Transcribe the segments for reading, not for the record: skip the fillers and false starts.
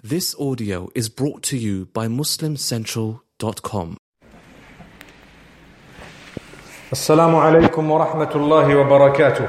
This audio is brought to you by MuslimCentral.com. Assalamu alaikum wa rahmatullahi wa barakatuh.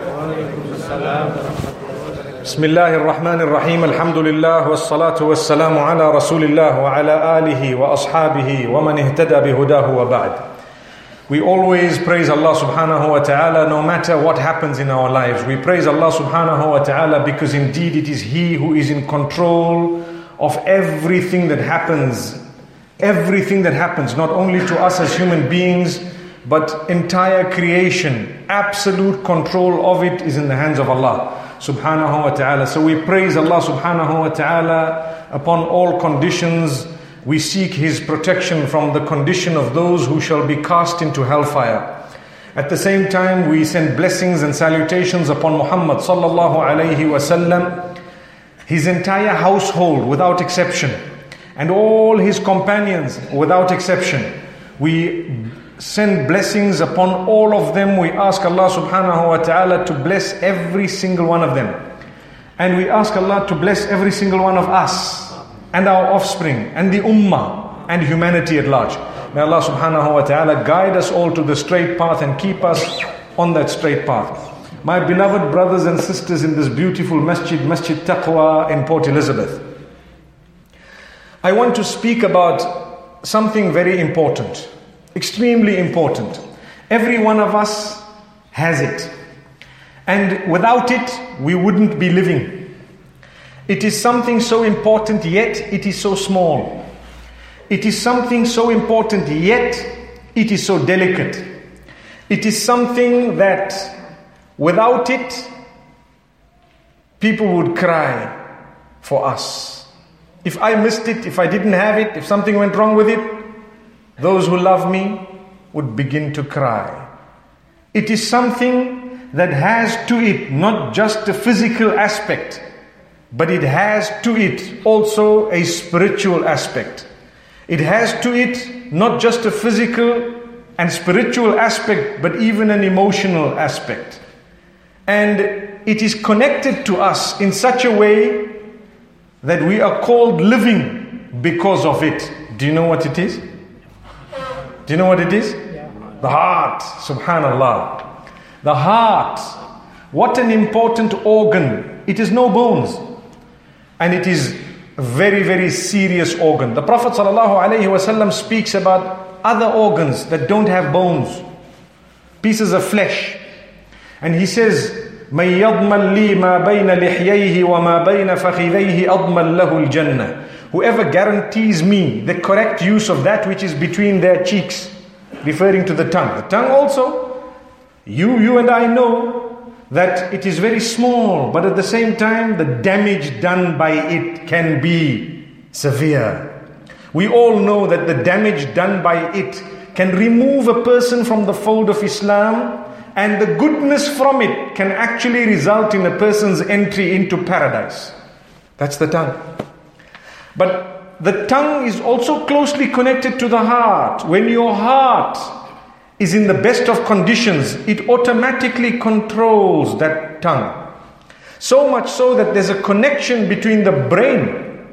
Bismillahir Rahmanir Rahim. Alhamdulillah wa salatu wa salamu ala Rasulillah wa ala alihi wa ashabihi wa man ihtada bihudahu wa ba'd. We always praise Allah subhanahu wa ta'ala no matter what happens in our lives. We praise Allah subhanahu wa ta'ala because indeed it is He who is in control of everything that happens. Everything that happens, not only to us as human beings, but entire creation. Absolute control of it is in the hands of Allah subhanahu wa ta'ala. So we praise Allah subhanahu wa ta'ala upon all conditions. We seek His protection from the condition of those who shall be cast into hellfire. At the same time, we send blessings and salutations upon Muhammad sallallahu alayhi wa sallam, his entire household without exception, and all his companions without exception. We send blessings upon all of them. We ask Allah subhanahu wa ta'ala to bless every single one of them. And we ask Allah to bless every single one of us and our offspring and the ummah and humanity at large. May Allah subhanahu wa ta'ala guide us all to the straight path and keep us on that straight path. My beloved brothers and sisters in this beautiful masjid, Masjid Taqwa in Port Elizabeth, I want to speak about something very important, extremely important. Every one of us has it, and without it we wouldn't be living. It is something so important, yet it is so small. It is something so important, yet it is so delicate. It is something that without it, people would cry for us. If I missed it, if I didn't have it, if something went wrong with it, those who love me would begin to cry. It is something that has to it not just a physical aspect, but it has to it also a spiritual aspect. It has to it not just a physical and spiritual aspect, but even an emotional aspect. And it is connected to us in such a way that we are called living because of it. Do you know what it is? Do you know what it is? Yeah. The heart, subhanallah. The heart. What an important organ. It is no bones. And it is a very, very serious organ. The Prophet ﷺ speaks about other organs that don't have bones, pieces of flesh. And he says, مَنْ يَضْمَنْ لِي مَا بَيْنَ لِحْيَيْهِ وَمَا بَيْنَ فَخِذَيْهِ أَضْمَنْ لَهُ الْجَنَّةِ. Whoever guarantees me the correct use of that which is between their cheeks, referring to the tongue. The tongue also, you and I know that it is very small, but at the same time, the damage done by it can be severe. We all know that the damage done by it can remove a person from the fold of Islam, and the goodness from it can actually result in a person's entry into paradise. That's the tongue. But the tongue is also closely connected to the heart. When your heart is in the best of conditions, it automatically controls that tongue. So much so that there's a connection between the brain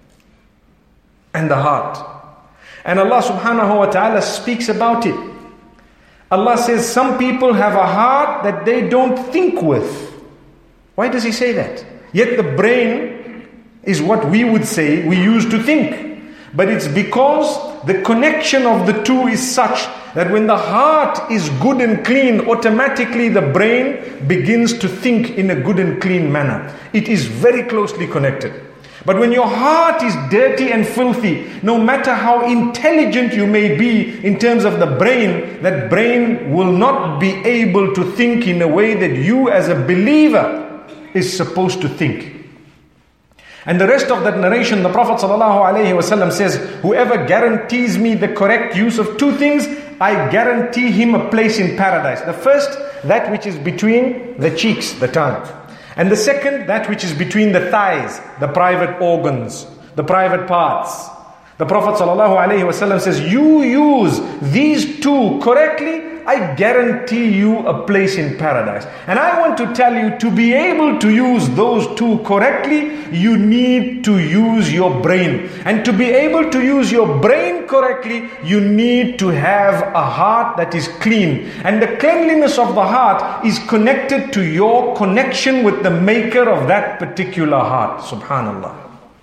and the heart. And Allah subhanahu wa ta'ala speaks about it. Allah says some people have a heart that they don't think with. Why does He say that? Yet the brain is what we would say we use to think. But it's because the connection of the two is such that when the heart is good and clean, automatically the brain begins to think in a good and clean manner. It is very closely connected. But when your heart is dirty and filthy, no matter how intelligent you may be in terms of the brain, that brain will not be able to think in a way that you as a believer is supposed to think. And the rest of that narration, the Prophet ﷺ says, whoever guarantees me the correct use of two things, I guarantee him a place in paradise. The first, that which is between the cheeks, the tongue. And the second, that which is between the thighs, the private organs, the private parts. The Prophet ﷺ says, you use these two correctly, I guarantee you a place in paradise. And I want to tell you, to be able to use those two correctly, you need to use your brain. And to be able to use your brain correctly, you need to have a heart that is clean. And the cleanliness of the heart is connected to your connection with the maker of that particular heart. Subhanallah.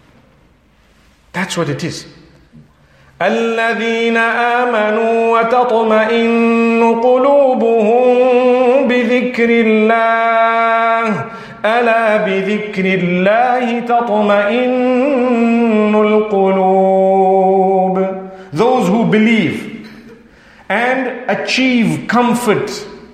That's what it is. الذين آمنوا وتطمئن قلوبهم بذكر الله ألا بذكر الله تطمئن القلوب. Those who believe and achieve comfort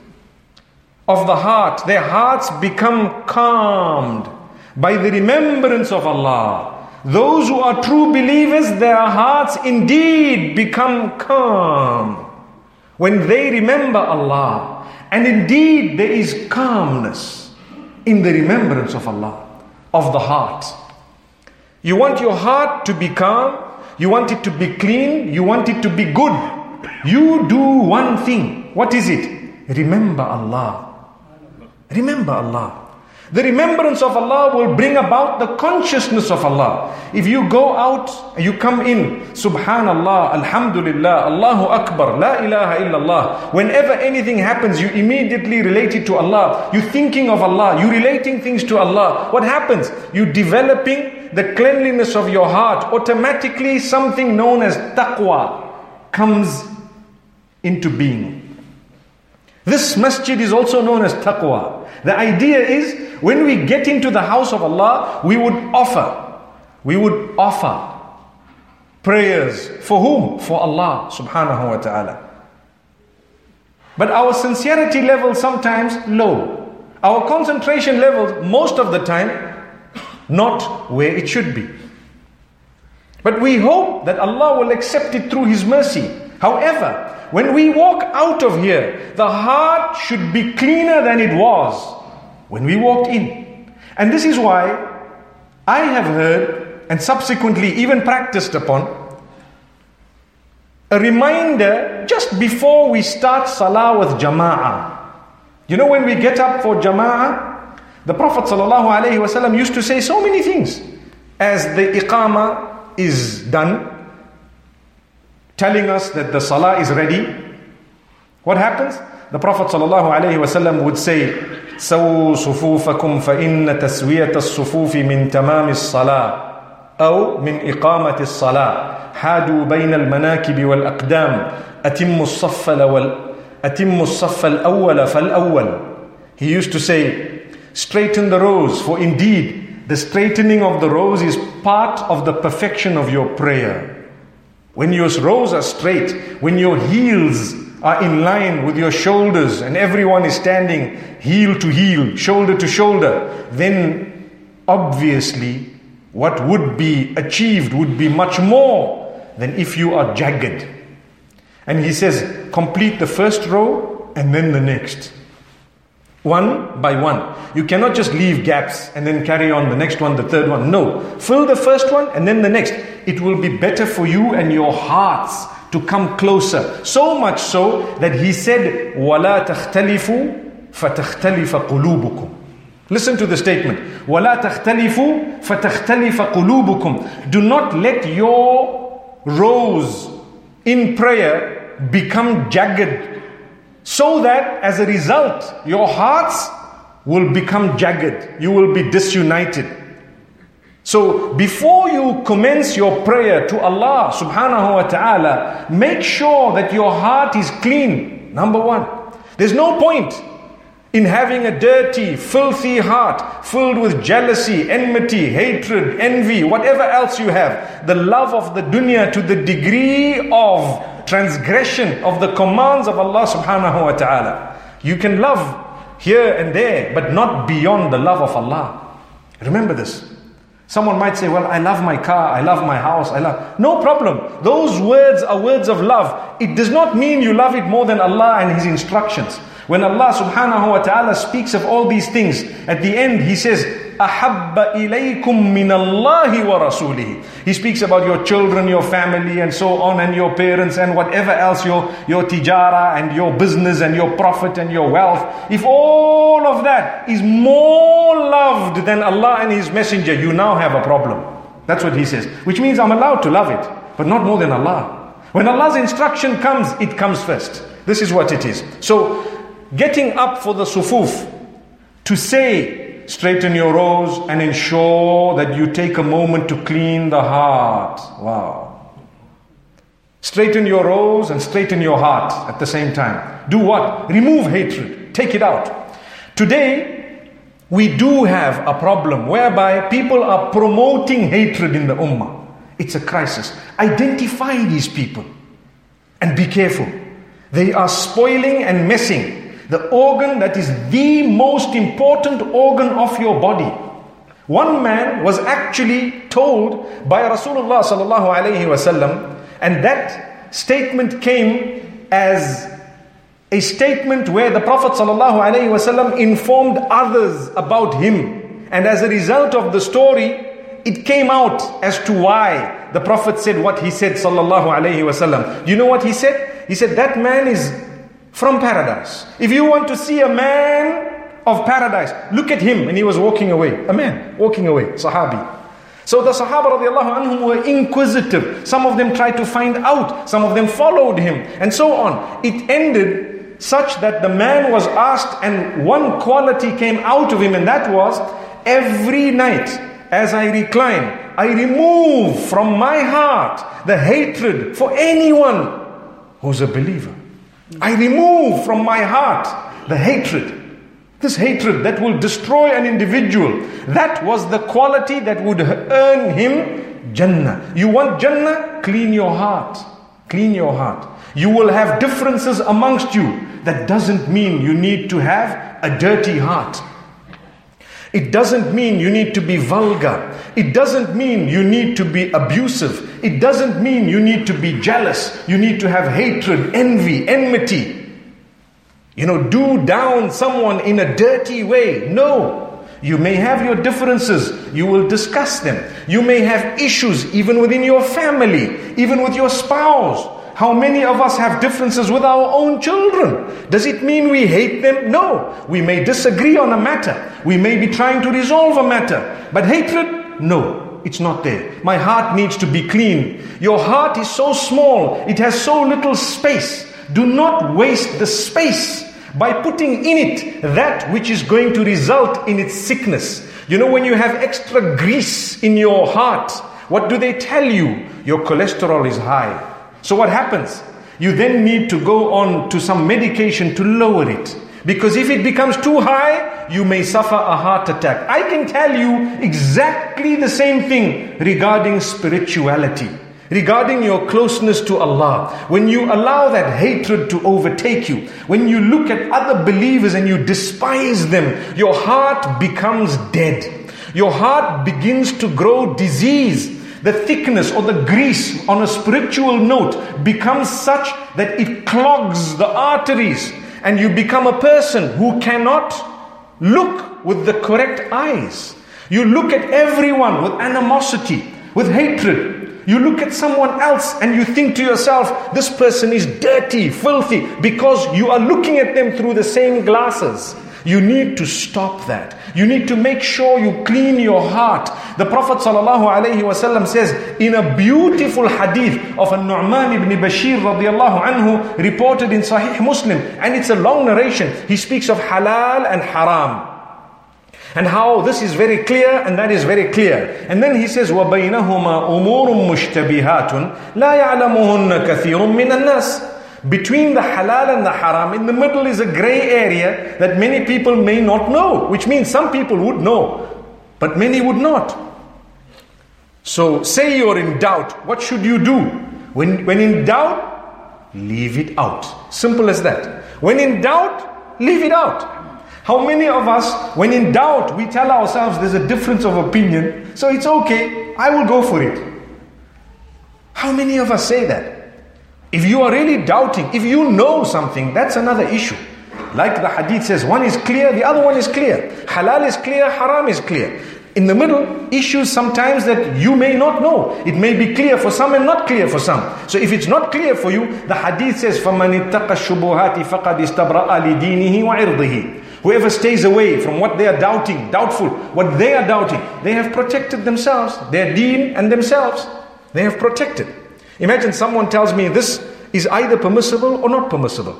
of the heart, their hearts become calmed by the remembrance of Allah. Those who are true believers, their hearts indeed become calm when they remember Allah. And indeed there is calmness in the remembrance of Allah, of the heart. You want your heart to be calm, you want it to be clean, you want it to be good. You do one thing. What is it? Remember Allah. Remember Allah. The remembrance of Allah will bring about the consciousness of Allah. If you go out, you come in, Subhanallah, Alhamdulillah, Allahu Akbar, La ilaha illallah. Whenever anything happens, you immediately relate it to Allah. You're thinking of Allah. You're relating things to Allah. What happens? You're developing the cleanliness of your heart. Automatically something known as taqwa comes into being. This masjid is also known as taqwa. The idea is, when we get into the house of Allah, we would offer prayers. For whom? For Allah subhanahu wa ta'ala. But our sincerity level sometimes low. Our concentration levels most of the time not where it should be. But we hope that Allah will accept it through His mercy. However, when we walk out of here, the heart should be cleaner than it was when we walked in. And this is why I have heard and subsequently even practiced upon a reminder just before we start salah with jama'ah. You know, when we get up for jama'ah, the Prophet ﷺ used to say so many things. As the iqamah is done, telling us that the salah is ready, what happens? The Prophet ﷺ would say, سَوُّوا صُفُوفَكُمْ فَإِنَّ تَسْوِيَةَ الصُّفُوفِ مِنْ تَمَامِ الصَّلَاةِ أو من إقامة الصلاة حادوا بين المناكب والأقدام أتموا الصف الأول فالأول. He used to say, straighten the rows, for indeed the straightening of the rows is part of the perfection of your prayer. When your rows are straight, when your heels are in line with your shoulders and everyone is standing heel to heel, shoulder to shoulder, then obviously what would be achieved would be much more than if you are jagged. And he says, complete the first row and then the next. One by one. You cannot just leave gaps and then carry on the next one, the third one. No. Fill the first one and then the next. It will be better for you and your hearts to come closer. So much so that he said, وَلَا تَخْتَلِفُوا فَتَخْتَلِفَ قُلُوبُكُمْ. Listen to the statement. وَلَا تَخْتَلِفُوا فَتَخْتَلِفَ قُلُوبُكُمْ. Do not let your rows in prayer become jagged, so that as a result your hearts will become jagged. You will be disunited. So before you commence your prayer to Allah subhanahu wa ta'ala, make sure that your heart is clean. Number one. There's no point in having a dirty, filthy heart filled with jealousy, enmity, hatred, envy, whatever else you have. The love of the dunya to the degree of transgression of the commands of Allah subhanahu wa ta'ala. You can love here and there, but not beyond the love of Allah. Remember this. Someone might say, well, I love my car, I love my house, No problem. Those words are words of love. It does not mean you love it more than Allah and His instructions. When Allah subhanahu wa ta'ala speaks of all these things, at the end He says, أَحَبَّ إِلَيْكُم مِّنَ اللَّهِ وَرَسُولِهِ. He speaks about your children, your family and so on, and your parents and whatever else, your tijara and your business and your profit and your wealth. If all of that is more loved than Allah and His Messenger, you now have a problem. That's what he says. Which means I'm allowed to love it, but not more than Allah. When Allah's instruction comes, it comes first. This is what it is. So, getting up for the sufuf, to say, straighten your rows and ensure that you take a moment to clean the heart. Wow. Straighten your rows and straighten your heart at the same time. Do what? Remove hatred. Take it out. Today, we do have a problem whereby people are promoting hatred in the ummah. It's a crisis. Identify these people and be careful. They are spoiling and messing the organ that is the most important organ of your body. One man was actually told by Rasulullah sallallahu alaihi wasallam, and that statement came as a statement where the Prophet sallallahu alaihi wasallam informed others about him, and as a result of the story, it came out as to why the Prophet said what he said sallallahu alaihi wasallam. You know what he said? He said that man is from paradise. If you want to see a man of paradise, look at him. And he was walking away. A man walking away, Sahabi. So the Sahaba radiallahu anhum were inquisitive. Some of them tried to find out. Some of them followed him. And so on. It ended such that the man was asked, and one quality came out of him, and that was, every night as I recline, I remove from my heart the hatred for anyone who's a believer. I remove from my heart the hatred. This hatred that will destroy an individual. That was the quality that would earn him Jannah. You want Jannah? Clean your heart. Clean your heart. You will have differences amongst you. That doesn't mean you need to have a dirty heart. It doesn't mean you need to be vulgar. It doesn't mean you need to be abusive. It doesn't mean you need to be jealous. You need to have hatred, envy, enmity. Do down someone in a dirty way. No. You may have your differences. You will discuss them. You may have issues even within your family, even with your spouse. How many of us have differences with our own children? Does it mean we hate them? No. We may disagree on a matter. We may be trying to resolve a matter. But hatred? No. It's not there. My heart needs to be clean. Your heart is so small. It has so little space. Do not waste the space by putting in it that which is going to result in its sickness. When you have extra grease in your heart, what do they tell you? Your cholesterol is high. So what happens? You then need to go on to some medication to lower it. Because if it becomes too high, you may suffer a heart attack. I can tell you exactly the same thing regarding spirituality, regarding your closeness to Allah. When you allow that hatred to overtake you, when you look at other believers and you despise them, your heart becomes dead. Your heart begins to grow disease. The thickness or the grease on a spiritual note becomes such that it clogs the arteries, and you become a person who cannot look with the correct eyes. You look at everyone with animosity, with hatred. You look at someone else and you think to yourself, this person is dirty, filthy, because you are looking at them through the same glasses. You need to stop that. You need to make sure you clean your heart. The Prophet ﷺ says in a beautiful hadith of An-Nu'man ibn Bashir radiallahu anhu, reported in Sahih Muslim, and it's a long narration. He speaks of halal and haram, and how this is very clear and that is very clear. And then he says, وَبَيْنَهُمَا أُمُورٌ مُشْتَبِهَاتٌ لَا يَعْلَمُهُنَّ كَثِيرٌ مِّنَ النَّاسِ. Between the halal and the haram, in the middle is a grey area that many people may not know, which means some people would know, but many would not. So say you're in doubt, what should you do? When in doubt, leave it out. Simple as that. When in doubt, leave it out. How many of us, when in doubt, we tell ourselves there's a difference of opinion, so it's okay, I will go for it. How many of us say that? If you are really doubting, if you know something, that's another issue. Like the hadith says, one is clear, the other one is clear. Halal is clear, haram is clear. In the middle, issues sometimes that you may not know. It may be clear for some and not clear for some. So if it's not clear for you, the hadith says, فَمَنِ اتَّقَى الشُّبُهَاتِ فَقَدْ اسْتَبْرَأَ لِدِينِهِ وَعِرْضِهِ. Whoever stays away from what they are doubting, doubtful, what they are doubting, they have protected themselves, their deen and themselves. They have protected. Imagine someone tells me this is either permissible or not permissible.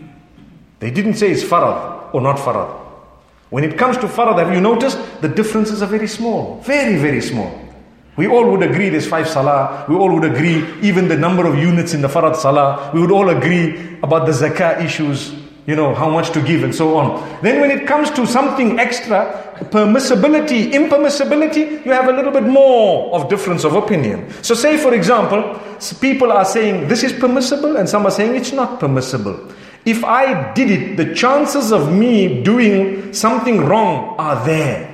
They didn't say it's farad or not farad. When it comes to farad, have you noticed the differences are very small, very, very small. We all would agree there's 5 salah. We all would agree even the number of units in the farad salah. We would all agree about the zakah issues, how much to give and so on. Then when it comes to something extra, permissibility, impermissibility, you have a little bit more of difference of opinion. So say for example, people are saying this is permissible and some are saying it's not permissible. If I did it, the chances of me doing something wrong are there.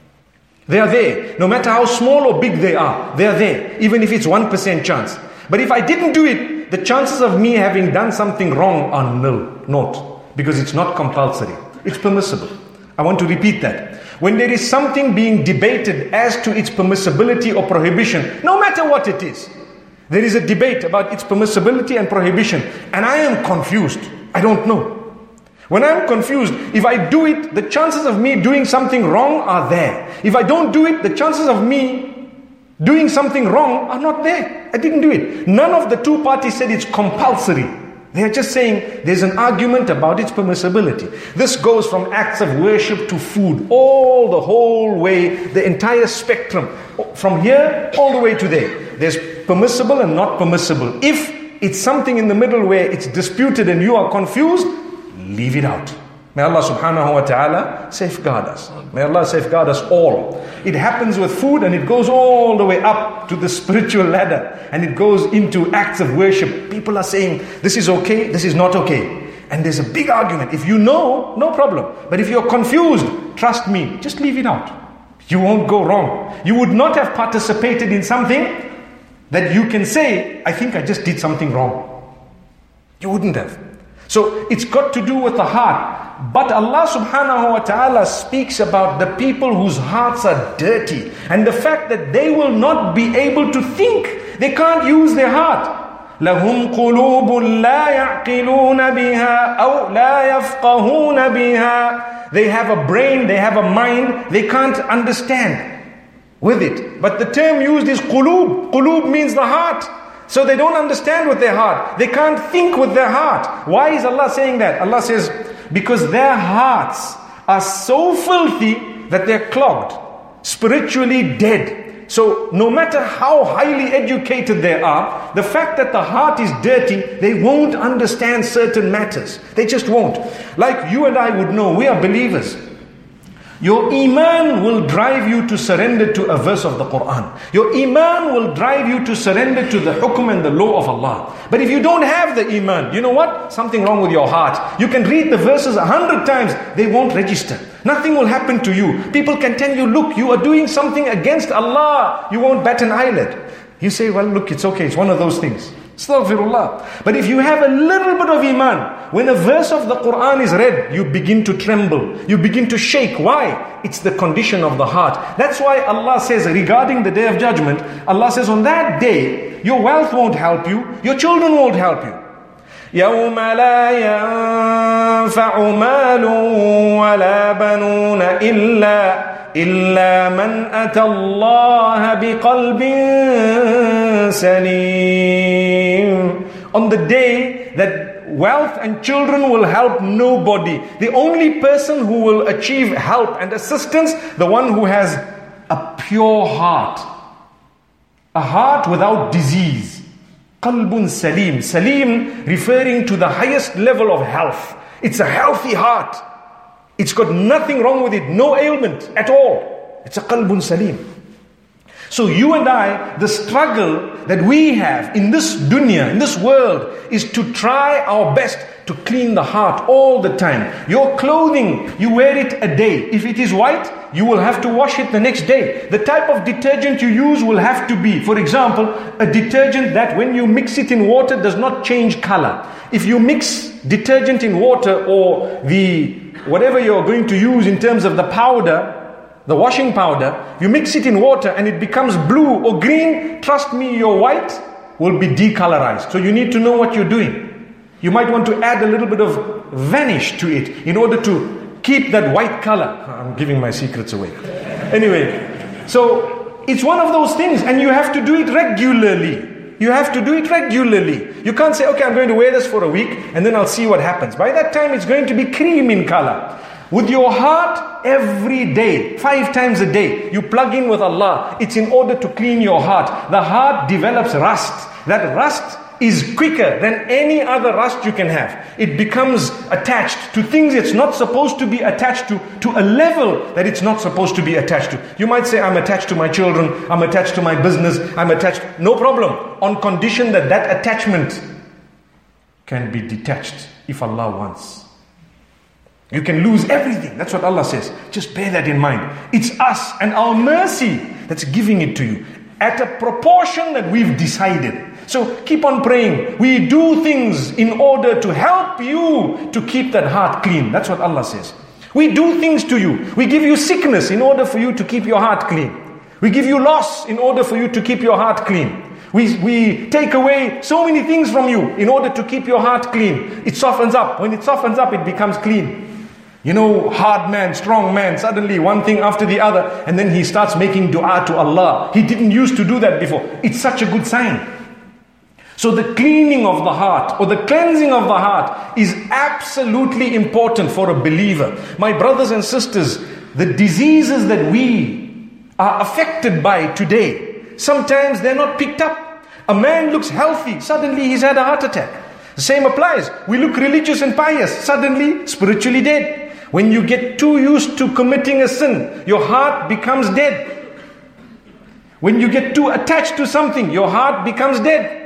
They are there. No matter how small or big they are there. Even if it's 1% chance. But if I didn't do it, the chances of me having done something wrong are nil, not. Because it's not compulsory. It's permissible. I want to repeat that. When there is something being debated as to its permissibility or prohibition, no matter what it is, there is a debate about its permissibility and prohibition. And I am confused. I don't know. When I'm confused, if I do it, the chances of me doing something wrong are there. If I don't do it, the chances of me doing something wrong are not there. I didn't do it. None of the two parties said it's compulsory. They are just saying there's an argument about its permissibility. This goes from acts of worship to food, all the whole way, the entire spectrum. From here all the way to there. There's permissible and not permissible. If it's something in the middle where it's disputed and you are confused, leave it out. May Allah subhanahu wa ta'ala safeguard us. May Allah safeguard us all. It happens with food and it goes all the way up to the spiritual ladder. And it goes into acts of worship. People are saying, this is okay, this is not okay. And there's a big argument. If you know, no problem. But if you're confused, trust me, just leave it out. You won't go wrong. You would not have participated in something that you can say, I think I just did something wrong. You wouldn't have. So it's got to do with the heart. But Allah subhanahu wa ta'ala speaks about the people whose hearts are dirty. And the fact that they will not be able to think. They can't use their heart. لَهُمْ قُلُوبٌ لَا يَعْقِلُونَ بِهَا أَوْ لَا يَفْقَهُونَ بِهَا. They have a brain, they have a mind, they can't understand with it. But the term used is qulub. Qulub means the heart. So they don't understand with their heart. They can't think with their heart. Why is Allah saying that? Allah says, because their hearts are so filthy that they're clogged, spiritually dead. So no matter how highly educated they are, the fact that the heart is dirty, they won't understand certain matters. They just won't. Like you and I would know, we are believers. Your iman will drive you to surrender to a verse of the Quran. Your iman will drive you to surrender to the hukum and the law of Allah. But if you don't have the iman, you know what? Something wrong with your heart. You can read the verses 100 times, they won't register. Nothing will happen to you. People can tell you, look, you are doing something against Allah. You won't bat an eyelid. You say, well, look, it's okay, it's one of those things. Astaghfirullah. But if you have a little bit of iman, when a verse of the Quran is read, you begin to tremble. You begin to shake. Why? It's the condition of the heart. That's why Allah says regarding the Day of Judgment, Allah says on that day, your wealth won't help you. Your children won't help you. يَوْمَ لَا يَنْفَعُ مَالٌ وَلَا بَنُونَ إِلَّا مَنْ أَتَى اللَّهَ بِقَلْبٍ سَلِيمٍ. On the day that wealth and children will help nobody. The only person who will achieve help and assistance, the one who has a pure heart. A heart without disease. Qalbun Salim. Salim referring to the highest level of health. It's a healthy heart. It's got nothing wrong with it. No ailment at all. It's a Qalbun Salim. So you and I, the struggle that we have in this dunya, in this world, is to try our best to clean the heart all the time. Your clothing, you wear it a day. If it is white, you will have to wash it the next day. The type of detergent you use will have to be, for example, a detergent that when you mix it in water does not change color. If you mix detergent in water, or whatever you're going to use in terms of the powder, the washing powder, you mix it in water and it becomes blue or green, trust me, your white will be decolorized. So you need to know what you're doing. You might want to add a little bit of vanish to it in order to keep that white color. I'm giving my secrets away. Anyway, so it's one of those things, and you have to do it regularly. You have to do it regularly. You can't say, okay, I'm going to wear this for a week and then I'll see what happens. By that time, it's going to be cream in color. With your heart, every day, 5 times a day, you plug in with Allah. It's in order to clean your heart. The heart develops rust. That rust is quicker than any other rust you can have. It becomes attached to things it's not supposed to be attached to a level that it's not supposed to be attached to. You might say, I'm attached to my children, I'm attached to my business, I'm attached. No problem. On condition that that attachment can be detached if Allah wants. You can lose everything. That's what Allah says. Just bear that in mind. It's us and our mercy that's giving it to you at a proportion that we've decided. So keep on praying. We do things in order to help you to keep that heart clean. That's what Allah says. We do things to you. We give you sickness in order for you to keep your heart clean. We give you loss in order for you to keep your heart clean. We take away so many things from you in order to keep your heart clean. It softens up. When it softens up, it becomes clean. You know, hard man, strong man, suddenly one thing after the other, and then he starts making dua to Allah. He didn't used to do that before. It's such a good sign. So the cleaning of the heart, or the cleansing of the heart, is absolutely important for a believer. My brothers and sisters, the diseases that we are affected by today, sometimes they're not picked up. A man looks healthy, suddenly he's had a heart attack. The same applies. We look religious and pious, suddenly spiritually dead. When you get too used to committing a sin, your heart becomes dead. When you get too attached to something, your heart becomes dead.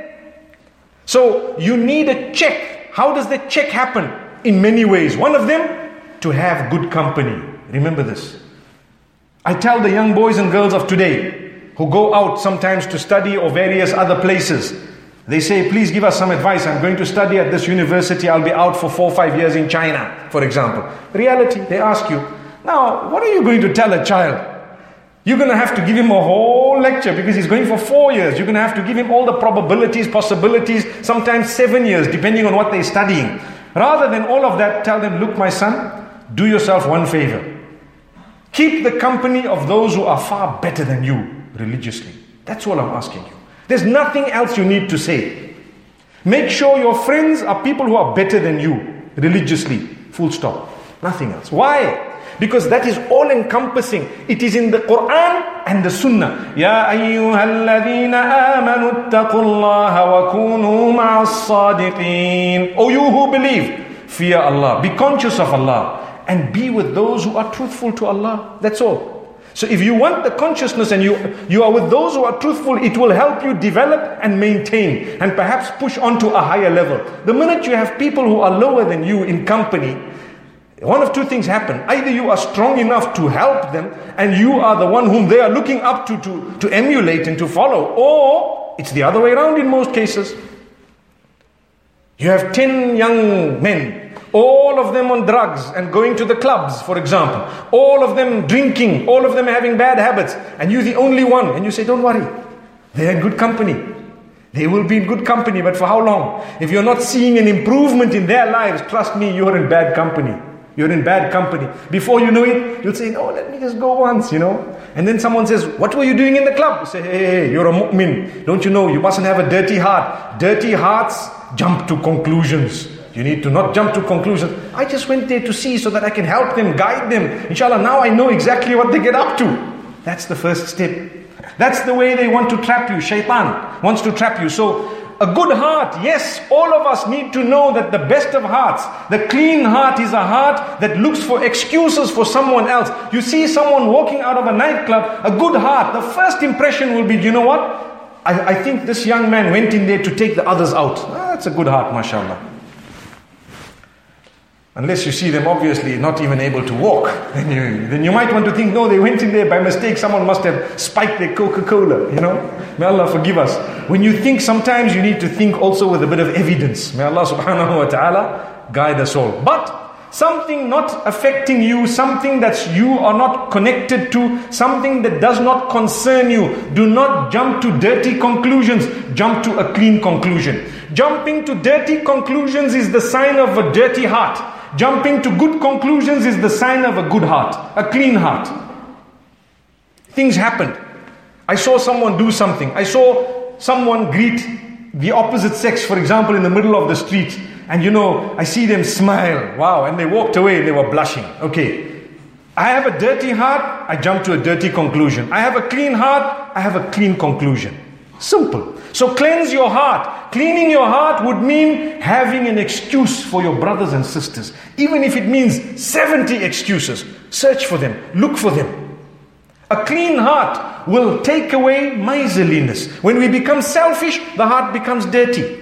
So you need a check. How does that check happen? In many ways. One of them, to have good company. Remember this. I tell the young boys and girls of today, who go out sometimes to study or various other places, they say, please give us some advice. I'm going to study at this university. I'll be out for 4 or 5 years in China, for example. Reality, they ask you, now, what are you going to tell a child? You're going to have to give him a whole lecture because he's going for 4 years. You're going to have to give him all the probabilities, possibilities, sometimes 7 years, depending on what they're studying. Rather than all of that, tell them, look, my son, do yourself one favor. Keep the company of those who are far better than you religiously. That's all I'm asking you. There's nothing else you need to say. Make sure your friends are people who are better than you religiously. Full stop. Nothing else. Why? Because that is all encompassing. It is in the Quran and the Sunnah. Ya ayyuhalladhina amanu ittaqullaha wa kunu ma'as sadiqeen. O you who believe, fear Allah. Be conscious of Allah. And be with those who are truthful to Allah. That's all. So if you want the consciousness and you are with those who are truthful, it will help you develop and maintain and perhaps push on to a higher level. The minute you have people who are lower than you in company, one of two things happen. Either you are strong enough to help them and you are the one whom they are looking up to emulate and to follow, or it's the other way around in most cases. You have 10 young men, all of them on drugs and going to the clubs, for example. All of them drinking, all of them having bad habits. And you're the only one. And you say, don't worry. They're in good company. They will be in good company, but for how long? If you're not seeing an improvement in their lives, trust me, you're in bad company. You're in bad company. Before you know it, you'll say, no, let me just go once, And then someone says, what were you doing in the club? You say, hey, you're a mu'min. Don't you know, you mustn't have a dirty heart. Dirty hearts jump to conclusions. You need to not jump to conclusions. I just went there to see so that I can help them, guide them. Inshallah, now I know exactly what they get up to. That's the first step. That's the way they want to trap you. Shaitan wants to trap you. So A good heart, yes, all of us need to know that the best of hearts, the clean heart is a heart that looks for excuses for someone else. You see someone walking out of a nightclub, a good heart, the first impression will be, you know what? I think this young man went in there to take the others out. That's a good heart, mashallah. Unless you see them obviously not even able to walk, then you might want to think, no, they went in there by mistake. Someone must have spiked their Coca-Cola, May Allah forgive us. When you think, sometimes you need to think also with a bit of evidence. May Allah subhanahu wa ta'ala guide us all. But something not affecting you, something that you are not connected to, something that does not concern you, do not jump to dirty conclusions, jump to a clean conclusion. Jumping to dirty conclusions is the sign of a dirty heart. Jumping to good conclusions is the sign of a good heart, a clean heart. Things happened. I saw someone do something. I saw someone greet the opposite sex, for example, in the middle of the street. And I see them smile. Wow. And they walked away and they were blushing. Okay. I have a dirty heart. I jump to a dirty conclusion. I have a clean heart. I have a clean conclusion. Simple. So cleanse your heart. Cleaning your heart would mean having an excuse for your brothers and sisters. Even if it means 70 excuses. Search for them. Look for them. A clean heart will take away miserliness. When we become selfish, the heart becomes dirty.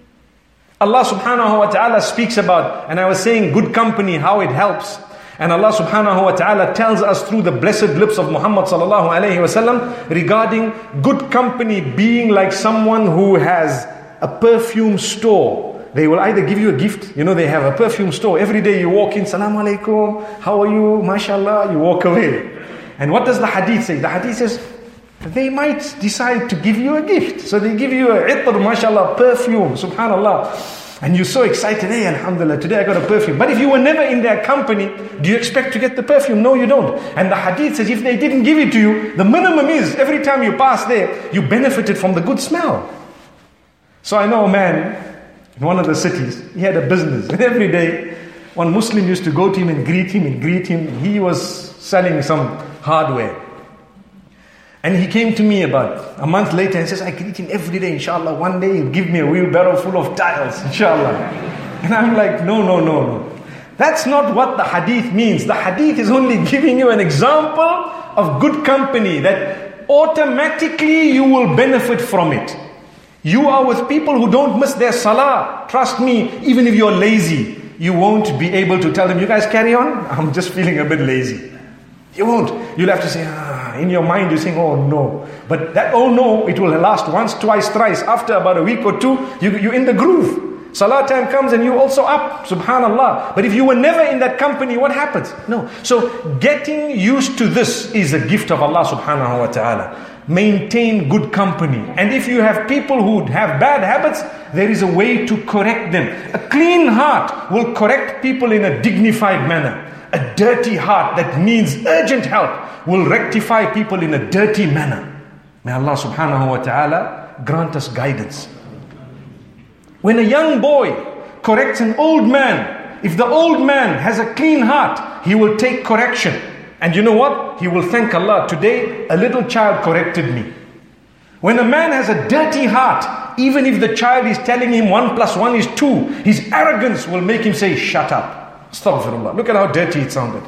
Allah subhanahu wa ta'ala speaks about, and I was saying good company, how it helps. And Allah subhanahu wa ta'ala tells us through the blessed lips of Muhammad sallallahu alayhi wa sallam regarding good company being like someone who has a perfume store. They will either give you a gift, they have a perfume store. Every day you walk in, Salaam alaikum, how are you, mashallah, you walk away. And what does the hadith say? The hadith says, they might decide to give you a gift. So they give you a itr, mashallah, perfume, subhanallah. And you're so excited, hey, alhamdulillah, today I got a perfume. But if you were never in their company, do you expect to get the perfume? No, you don't. And the hadith says, if they didn't give it to you, the minimum is, every time you pass there, you benefited from the good smell. So I know a man in one of the cities, he had a business. And every day, one Muslim used to go to him and greet him. He was selling some hardware. And he came to me about a month later and says, I greet him every day, inshallah. One day he'll give me a wheelbarrow full of tiles, inshallah. And I'm like, no. That's not what the hadith means. The hadith is only giving you an example of good company that automatically you will benefit from it. You are with people who don't miss their salah. Trust me, even if you're lazy, you won't be able to tell them, you guys carry on, I'm just feeling a bit lazy. You won't. You'll have to say, in your mind you're saying, oh no. But that oh no, it will last once, twice, thrice. After about a week or two, you're in the groove. Salah time comes and you're also up, subhanallah. But if you were never in that company, what happens? No. So getting used to this is a gift of Allah subhanahu wa ta'ala. Maintain good company. And if you have people who have bad habits, there is a way to correct them. A clean heart will correct people in a dignified manner. A dirty heart that needs urgent help will rectify people in a dirty manner. May Allah subhanahu wa ta'ala grant us guidance. When a young boy corrects an old man, if the old man has a clean heart, he will take correction. And you know what? He will thank Allah. Today, a little child corrected me. When a man has a dirty heart, even if the child is telling him 1 + 1 is 2, his arrogance will make him say, shut up. Astaghfirullah. Look at how dirty it sounded.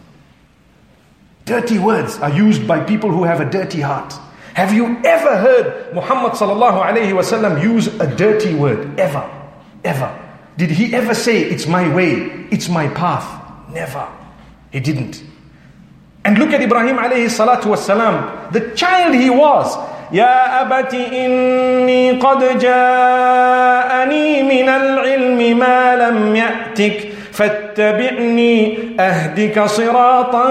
Dirty words are used by people who have a dirty heart. Have you ever heard Muhammad sallallahu alayhi wa sallam use a dirty word? Ever. Did he ever say, it's my way, it's my path? Never. He didn't. And look at Ibrahim alayhi salatu wassalam. The child he was. Ya abati inni qad ja'ani min al-ilmi ma lam ya'tik. فَاتَّبِعْنِي أَهْدِكَ صِرَاطًا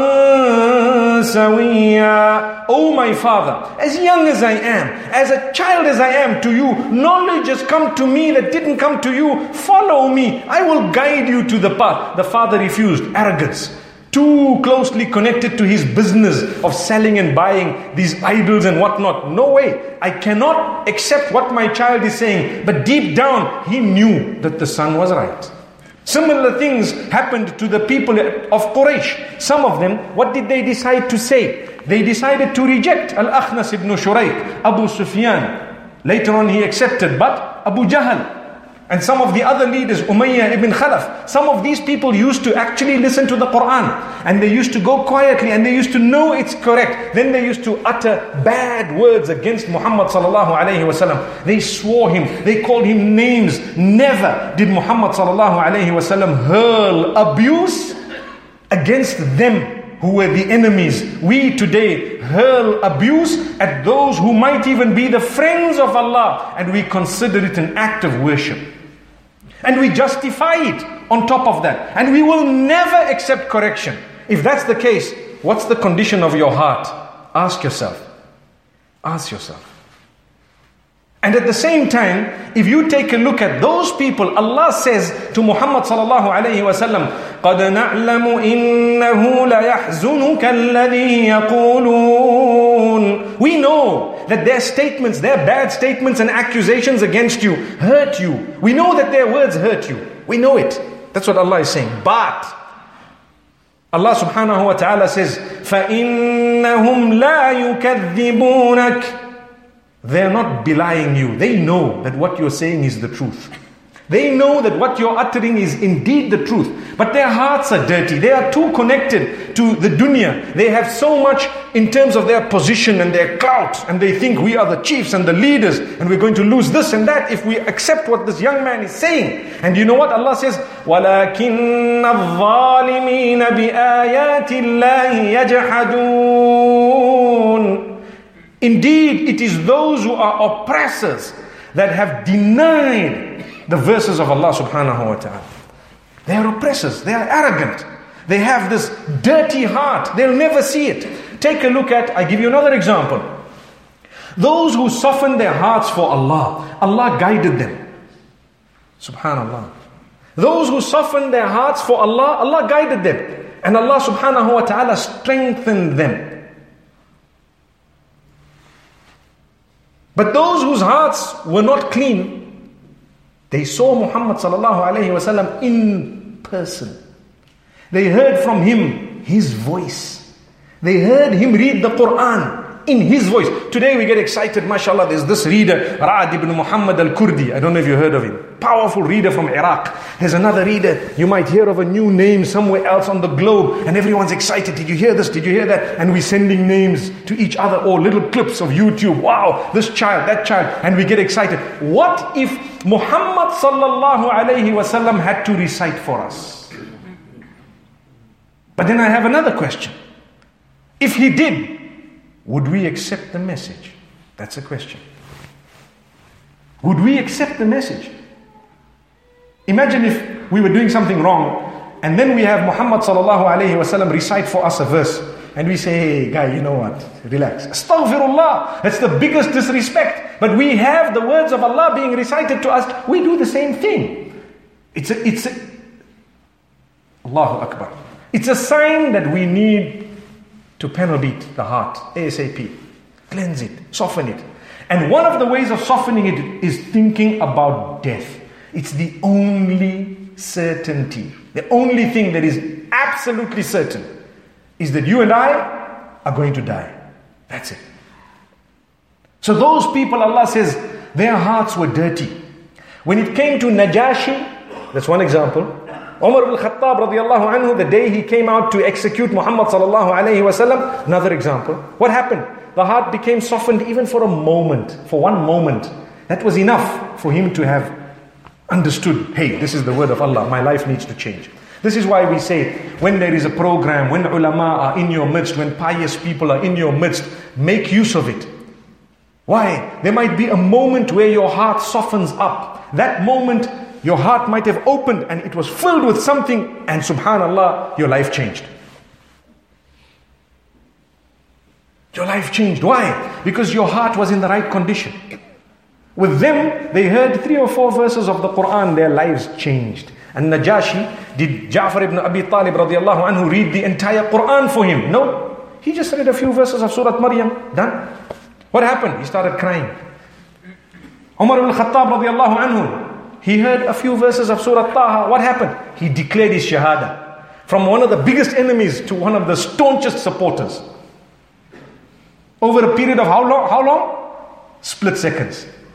سَوِيًّا. Oh my father, as young as I am, as a child as I am to you, knowledge has come to me that didn't come to you. Follow me, I will guide you to the path. The father refused. Arrogance. Too closely connected to his business of selling and buying these idols and whatnot. No way. I cannot accept what my child is saying. But deep down, he knew that the son was right. Similar things happened to the people of Quraysh. Some of them, what did they decide to say? They decided to reject Al-Akhnas ibn Shurayq, Abu Sufyan. Later on he accepted, but Abu Jahl, and some of the other leaders, Umayyah ibn Khalaf, some of these people used to actually listen to the Quran, and they used to go quietly, and they used to know it's correct. Then they used to utter bad words against Muhammad sallallahu alaihi wasallam. They swore him, they called him names. Never did Muhammad sallallahu alaihi wasallam hurl abuse against them who were the enemies. We today hurl abuse at those who might even be the friends of Allah, and we consider it an act of worship. And we justify it on top of that. And we will never accept correction. If that's the case, what's the condition of your heart? Ask yourself. Ask yourself. And at the same time, if you take a look at those people, Allah says to Muhammad sallallahu alayhi wa sallam, قَدْ نَعْلَمُ إِنَّهُ لَيَحْزُنُكَ الَّذِي يَقُولُونَ. We know that their statements, their bad statements and accusations against you hurt you. We know that their words hurt you. We know it. That's what Allah is saying. But Allah subhanahu wa ta'ala says, فَإِنَّهُمْ لَا يُكَذِّبُونَكَ. They're not belying you. They know that what you're saying is the truth. They know that what you're uttering is indeed the truth. But their hearts are dirty. They are too connected to the dunya. They have so much in terms of their position and their clout. And they think we are the chiefs and the leaders. And we're going to lose this and that if we accept what this young man is saying. And you know what Allah says? وَلَكِنَّ الظَّالِمِينَ بِآيَاتِ اللَّهِ يَجْحَدُونَ. Indeed, it is those who are oppressors that have denied the verses of Allah subhanahu wa ta'ala. They are oppressors, they are arrogant. They have this dirty heart, they'll never see it. Take a look at, I give you another example. Those who softened their hearts for Allah, Allah guided them. Subhanallah. Those who softened their hearts for Allah, Allah guided them. And Allah subhanahu wa ta'ala strengthened them. But those whose hearts were not clean, they saw Muhammad sallallahu alayhi wasallam in person. They heard from him his voice. They heard him read the Quran in his voice. Today we get excited, mashallah, there's this reader, Ra'ad ibn Muhammad al-Kurdi. I don't know if you heard of him. Powerful reader from Iraq. There's another reader, you might hear of a new name somewhere else on the globe, and everyone's excited. Did you hear this? Did you hear that? And we're sending names to each other, or little clips of YouTube. Wow, this child, that child. And we get excited. What if Muhammad sallallahu alayhi wasallam had to recite for us? But then I have another question. If he did, would we accept the message? That's a question. Would we accept the message? Imagine if we were doing something wrong, and then we have Muhammad sallallahu alayhi wasallam recite for us a verse, and we say, hey guy, you know what? Relax. Astaghfirullah. That's the biggest disrespect. But we have the words of Allah being recited to us. We do the same thing. It's a Allahu Akbar. It's a sign that we need to panel beat the heart, ASAP. Cleanse it, soften it. And one of the ways of softening it is thinking about death. It's the only certainty. The only thing that is absolutely certain is that you and I are going to die. That's it. So those people, Allah says, their hearts were dirty. When it came to Najashi, that's one example. Umar ibn Khattab radiallahu anhu, the day he came out to execute Muhammad sallallahu alayhi wasallam, another example. What happened? The heart became softened even for a moment, for one moment. That was enough for him to have understood, hey, this is the word of Allah, my life needs to change. This is why we say, when there is a program, when ulama are in your midst, when pious people are in your midst, make use of it. Why? There might be a moment where your heart softens up. That moment, your heart might have opened and it was filled with something, and subhanallah, your life changed. Your life changed. Why? Because your heart was in the right condition. With them, they heard 3 or 4 verses of the Quran, their lives changed. And Najashi, did Ja'far ibn Abi Talib radiallahu anhu read the entire Quran for him? No. He just read a few verses of Surah Maryam. Done. What happened? He started crying. Umar ibn Khattab radiallahu anhu, he heard a few verses of Surah Taha. What happened? He declared his shahada. From one of the biggest enemies to one of the staunchest supporters. Over a period of how long? Split seconds.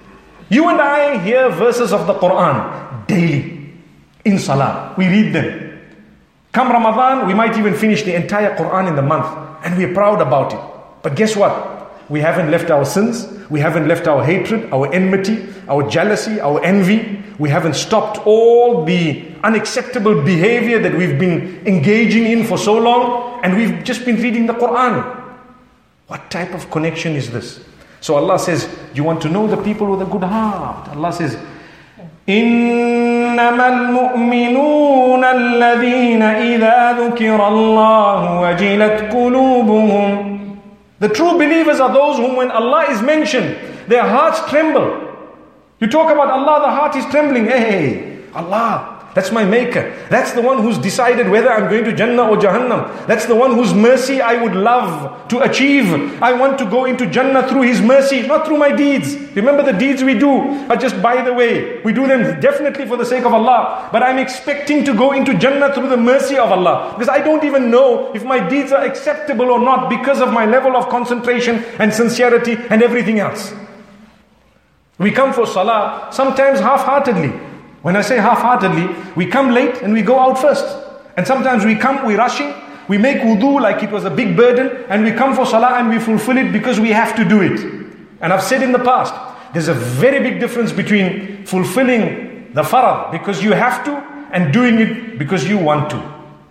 You and I hear verses of the Quran daily in Salah. We read them. Come Ramadan, we might even finish the entire Quran in the month, and we're proud about it. But guess what? We haven't left our sins. We haven't left our hatred, our enmity, our jealousy, our envy. We haven't stopped all the unacceptable behavior that we've been engaging in for so long, and we've just been reading the Quran. What type of connection is this? So Allah says, you want to know the people with a good heart. Allah says, إِنَّمَا الْمُؤْمِنُونَ الَّذِينَ إِذَا ذُكِرَ اللَّهُ وَجِلَتْ قُلُوبُهُمْ. The true believers are those whom when Allah is mentioned, their hearts tremble. You talk about Allah, the heart is trembling. Hey, Allah, that's my maker. That's the one who's decided whether I'm going to Jannah or Jahannam. That's the one whose mercy I would love to achieve. I want to go into Jannah through His mercy, not through my deeds. Remember, the deeds we do are just by the way. We do them definitely for the sake of Allah. But I'm expecting to go into Jannah through the mercy of Allah. Because I don't even know if my deeds are acceptable or not because of my level of concentration and sincerity and everything else. We come for Salah, sometimes half-heartedly. When I say half-heartedly, we come late and we go out first. And sometimes we're rushing, we make wudu like it was a big burden, and we come for Salah and we fulfill it because we have to do it. And I've said in the past, there's a very big difference between fulfilling the farad because you have to and doing it because you want to.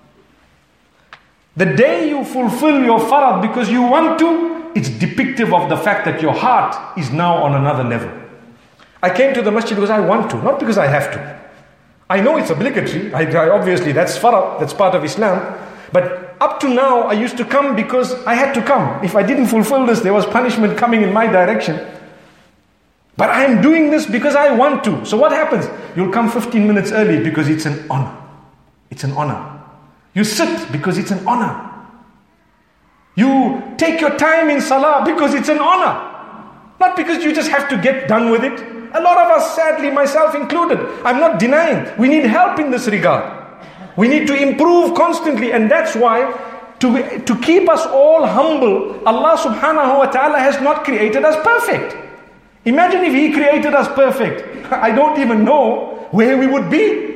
The day you fulfill your farad because you want to, it's depictive of the fact that your heart is now on another level. I came to the masjid because I want to, not because I have to. I know it's obligatory. I obviously, that's farad, that's part of Islam. But up to now, I used to come because I had to come. If I didn't fulfill this, there was punishment coming in my direction. But I am doing this because I want to. So what happens? You'll come 15 minutes early because it's an honor. It's an honor. You sit because it's an honor. You take your time in Salah because it's an honor. Not because you just have to get done with it. A lot of us, sadly, myself included, I'm not denying, we need help in this regard. We need to improve constantly, and that's why to keep us all humble, Allah subhanahu wa ta'ala has not created us perfect. Imagine if He created us perfect. I don't even know where we would be.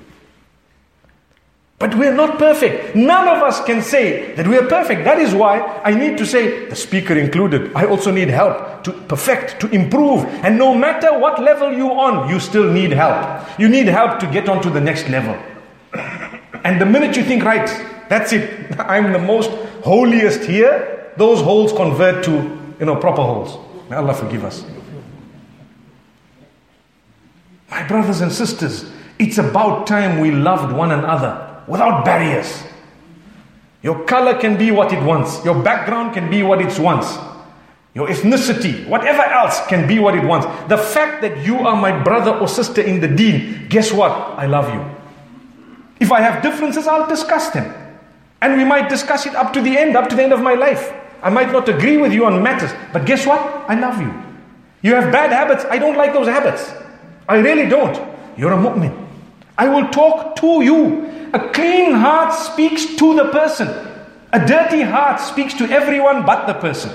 But we're not perfect. None of us can say that we're perfect. That is why I need to say, the speaker included, I also need help to perfect, to improve. And no matter what level you're on, you still need help. You need help to get on to the next level. And the minute you think, right, that's it, I'm the most holiest here, those holes convert to, proper holes. May Allah forgive us. My brothers and sisters, it's about time we loved one another. Without barriers. Your color can be what it wants. Your background can be what it wants. Your ethnicity, whatever else can be what it wants. The fact that you are my brother or sister in the deen, guess what? I love you. If I have differences, I'll discuss them. And we might discuss it up to the end of my life. I might not agree with you on matters, but guess what? I love you. You have bad habits, I don't like those habits. I really don't. You're a mu'min. I will talk to you. A clean heart speaks to the person. A dirty heart speaks to everyone but the person.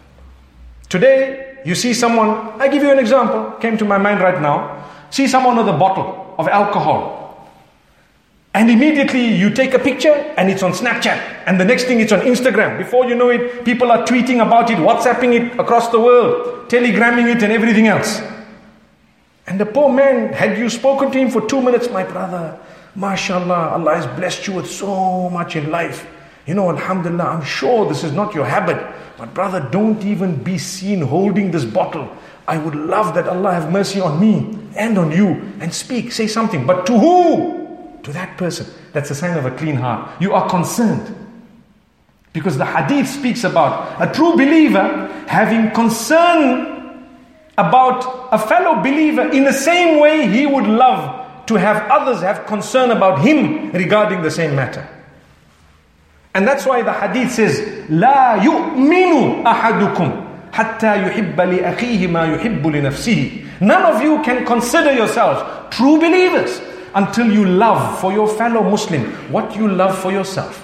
Today, you see someone, I give you an example, came to my mind right now. See someone with a bottle of alcohol. And immediately you take a picture and it's on Snapchat. And the next thing it's on Instagram. Before you know it, people are tweeting about it, WhatsApping it across the world, telegramming it and everything else. And the poor man, had you spoken to him for 2 minutes, my brother, MashaAllah, Allah has blessed you with so much in life. Alhamdulillah, I'm sure this is not your habit. But brother, don't even be seen holding this bottle. I would love that Allah have mercy on me and on you. And speak, say something. But to who? To that person. That's a sign of a clean heart. You are concerned. Because the hadith speaks about a true believer having concern about a fellow believer in the same way he would love to have others have concern about him regarding the same matter. And that's why the hadith says, لا يؤمن أحدكم حتى يحب لأخيه ما يحب لنفسه. None of you can consider yourselves true believers until you love for your fellow Muslim what you love for yourself.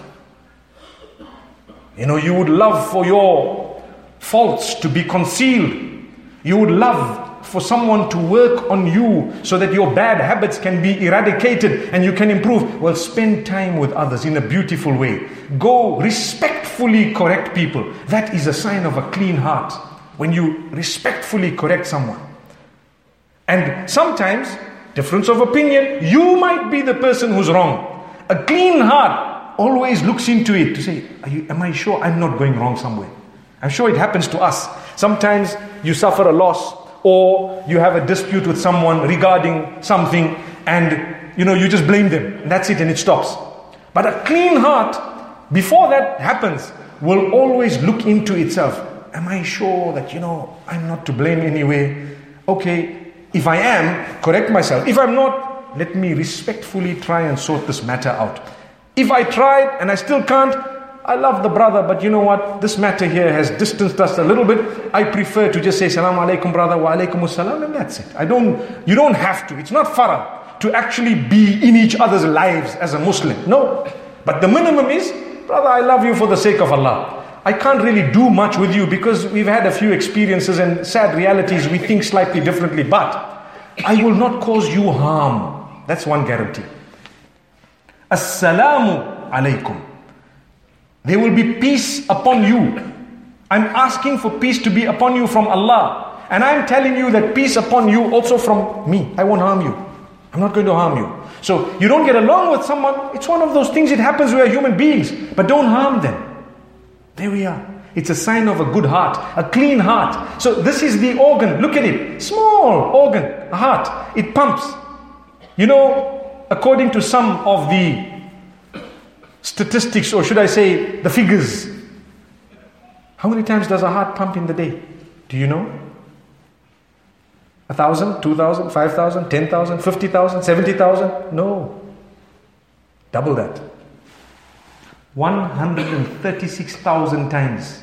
You would love for your faults to be concealed. You would love for someone to work on you so that your bad habits can be eradicated and you can improve. Well, spend time with others in a beautiful way. Go respectfully correct people. That is a sign of a clean heart. When you respectfully correct someone. And sometimes, difference of opinion, you might be the person who's wrong. A clean heart always looks into it to say, am I sure I'm not going wrong somewhere? I'm sure it happens to us. Sometimes you suffer a loss or you have a dispute with someone regarding something and you just blame them. And that's it, and it stops. But a clean heart, before that happens, will always look into itself. Am I sure that, I'm not to blame anyway? Okay, if I am, correct myself. If I'm not, let me respectfully try and sort this matter out. If I tried and I still can't, I love the brother, but you know what? This matter here has distanced us a little bit. I prefer to just say, Salaam alaikum, brother, wa alaikum assalam, and that's it. You don't have to. It's not farad to actually be in each other's lives as a Muslim. No. But the minimum is, brother, I love you for the sake of Allah. I can't really do much with you because we've had a few experiences and sad realities. We think slightly differently, but I will not cause you harm. That's one guarantee. Assalamu alaikum. There will be peace upon you. I'm asking for peace to be upon you from Allah. And I'm telling you that peace upon you also from me. I won't harm you. I'm not going to harm you. So you don't get along with someone. It's one of those things. It happens. We are human beings. But don't harm them. There we are. It's a sign of a good heart, a clean heart. So this is the organ. Look at it. Small organ, a heart. It pumps. According to some of the statistics, or should I say the figures, how many times does a heart pump in the day? Do you know? 1,000, 2,000, 5,000, 10,000, 50,000, 70,000? No. Double that. 136,000 times.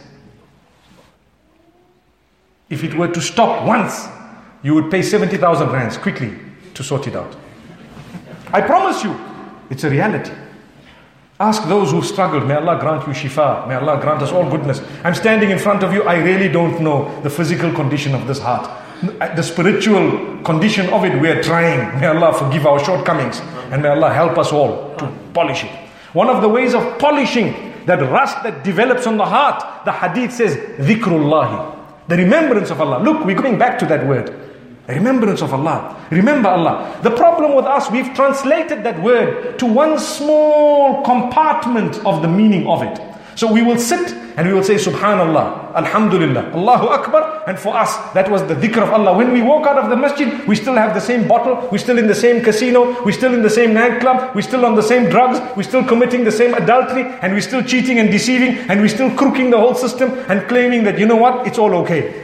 If it were to stop once, you would pay 70,000 rands quickly to sort it out. I promise you, it's a reality. Ask those who've struggled. May Allah grant you shifa. May Allah grant us all goodness. I'm standing in front of you. I really don't know the physical condition of this heart. The spiritual condition of it, we're trying. May Allah forgive our shortcomings. And may Allah help us all to polish it. One of the ways of polishing that rust that develops on the heart, the hadith says, dhikrullahi, the remembrance of Allah. Look, we're going back to that word. The remembrance of Allah. Remember Allah. The problem with us, we've translated that word to one small compartment of the meaning of it. So we will sit and we will say Subhanallah, Alhamdulillah, Allahu Akbar. And for us, that was the dhikr of Allah. When we walk out of the masjid, we still have the same bottle, we're still in the same casino, we're still in the same nightclub, we're still on the same drugs, we're still committing the same adultery, and we're still cheating and deceiving, and we're still crooking the whole system and claiming that, you know what, it's all okay.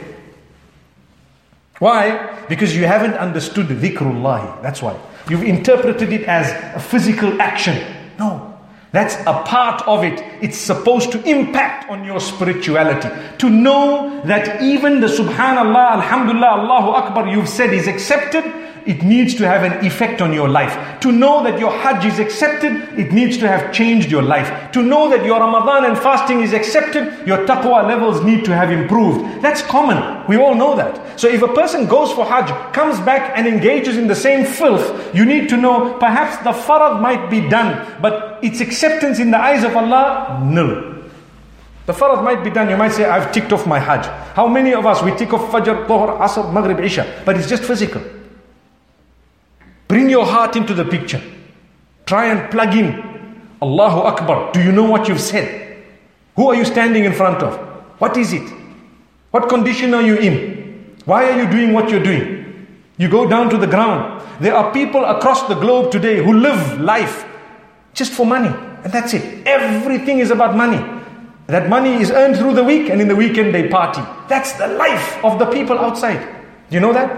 Why? Because you haven't understood dhikrullahi. That's why. You've interpreted it as a physical action. No. That's a part of it. It's supposed to impact on your spirituality. To know that even the Subhanallah, Alhamdulillah, Allahu Akbar you've said is accepted, it needs to have an effect on your life. To know that your Hajj is accepted, it needs to have changed your life. To know that your Ramadan and fasting is accepted, your taqwa levels need to have improved. That's common. We all know that. So if a person goes for Hajj, comes back and engages in the same filth, you need to know perhaps the farad might be done, but its acceptance in the eyes of Allah, nil. The farad might be done. You might say, I've ticked off my Hajj. How many of us, we tick off Fajr, Dhuhr, Asr, Maghrib, Isha, but it's just physical. Bring your heart into the picture. Try and plug in. Allahu Akbar. Do you know what you've said? Who are you standing in front of? What is it? What condition are you in? Why are you doing what you're doing? You go down to the ground. There are people across the globe today who live life just for money. And that's it. Everything is about money. That money is earned through the week, and in the weekend they party. That's the life of the people outside. Do you know that?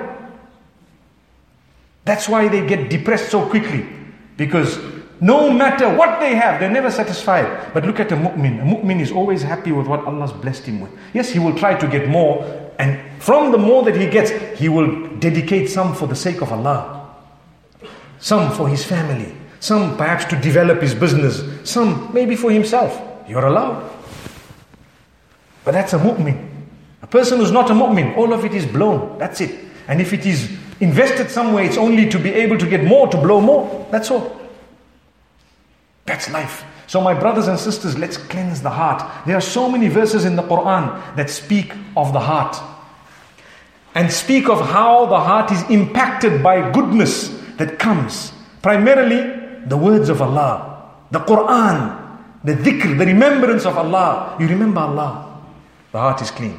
That's why they get depressed so quickly. Because no matter what they have, they're never satisfied. But look at a mu'min. A mu'min is always happy with what Allah's blessed him with. Yes, he will try to get more. And from the more that he gets, he will dedicate some for the sake of Allah. Some for his family. Some perhaps to develop his business. Some maybe for himself. You're allowed. But that's a mu'min. A person who's not a mu'min, all of it is blown. That's it. And if it is invested somewhere, it's only to be able to get more, to blow more. That's all. That's life. So my brothers and sisters, let's cleanse the heart. There are so many verses in the Quran that speak of the heart. And speak of how the heart is impacted by goodness that comes. Primarily, the words of Allah. The Quran. The dhikr, the remembrance of Allah. You remember Allah. The heart is clean.